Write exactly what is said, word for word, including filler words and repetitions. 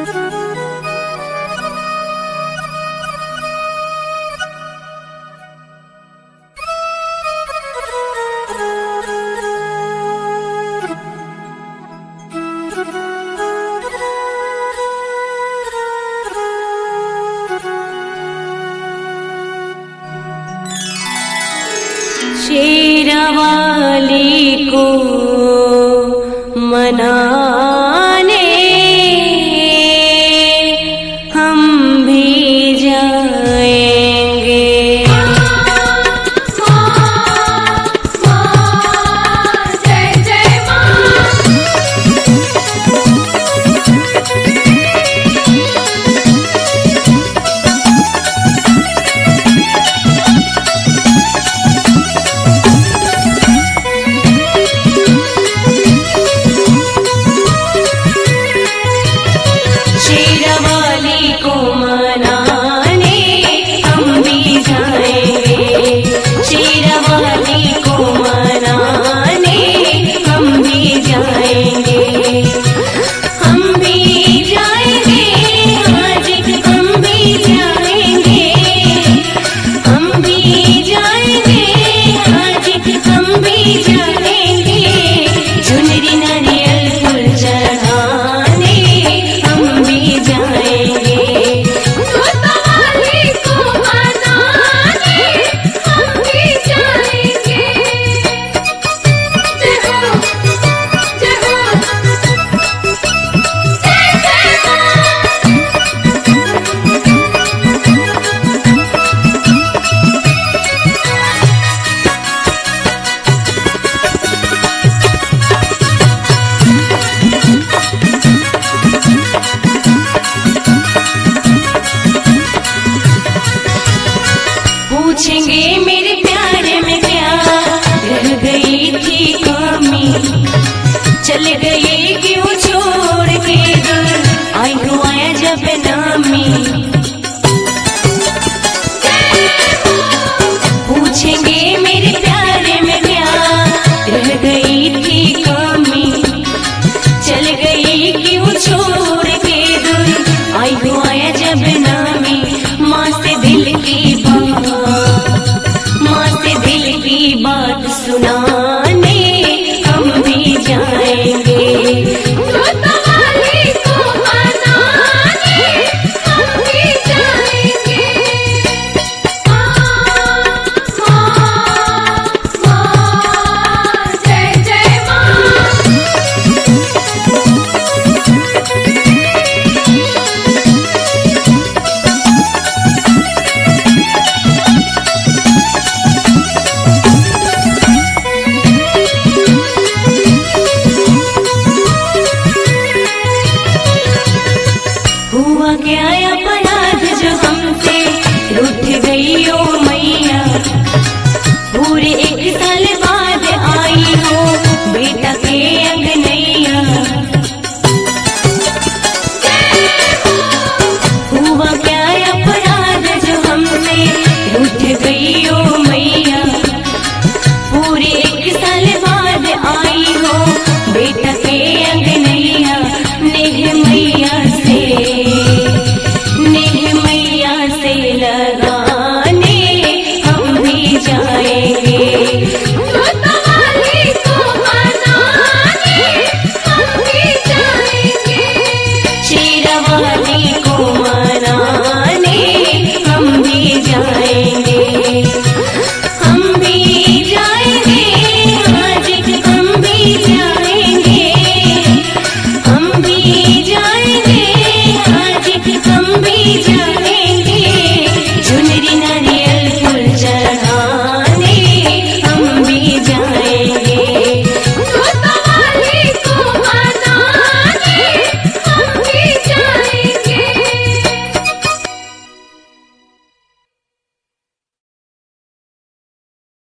शेरावाली को मनाने हम भी जाएंगे। जय जय शेरावाली को मनाने हम भी जाएंगे। शेरावाली को मनाने हम भी जाएंगे। हम भी जाएंगे आज हम भी जाएंगे। हम भी जाएंगे आज हम भी जाएंगे। चुनरी नारियल फूल चढ़ाने हम भी जाएंगे। शेरावाली को मनाने हम भी जाएंगे। जय हो जय हो जय जय पूछेंगे मेरे प्यारे में क्या रह गई थी कमी। चल गए क्यों छोड़ के दूर आई हो आया जब नामी। पूछेंगे मेरे प्यारे में क्या रह गई थी कमी। चल गई क्यों छोड़ के दूर आई हो आया जब नामी। माँ से दिल की बात माँ से दिल की बात सुनाने हम भी जाएंगे। शेरावाली को मनाने हम भी जाएंगे। माँ माँ माँ जय जय माँ। हुआ क्या अपराध जो हमसे रूठ गई ओ मैया। पूरे एक साल बाद आई हो बेटा के अंगनैया। हुआ क्या अपराध जो हमसे रूठ गई ओ मैया। पूरे एक साल बाद आई हो बेटा के अंगनैया। नेह मैया से नेह मैया से लगाने हम भी जाएंगे। शेरावाली को मनाने हम भी जाएंगे। शेरावाली